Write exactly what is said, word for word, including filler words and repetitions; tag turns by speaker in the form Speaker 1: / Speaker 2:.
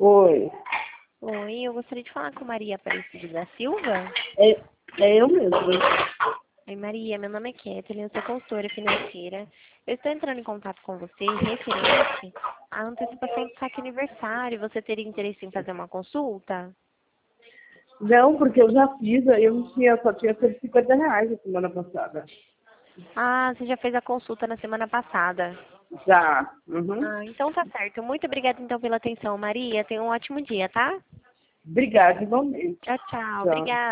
Speaker 1: Oi.
Speaker 2: Oi, eu gostaria de falar com Maria Aparecida da Silva.
Speaker 1: É, é eu mesmo.
Speaker 2: Oi, Maria, meu nome é Kathleen, eu sou consultora financeira. Eu estou entrando em contato com você referente à antecipação do saque aniversário. Você teria interesse em fazer uma consulta?
Speaker 1: Não, porque eu já fiz, eu não tinha, só tinha cento e cinquenta reais a semana passada.
Speaker 2: Ah, você já fez a consulta na semana passada.
Speaker 1: Já. Uhum.
Speaker 2: Ah, então tá certo. Muito obrigada então pela atenção, Maria. Tenha um ótimo dia, tá?
Speaker 1: Obrigada, igualmente.
Speaker 2: Tchau, tchau.
Speaker 1: Tchau.
Speaker 2: Obrigada.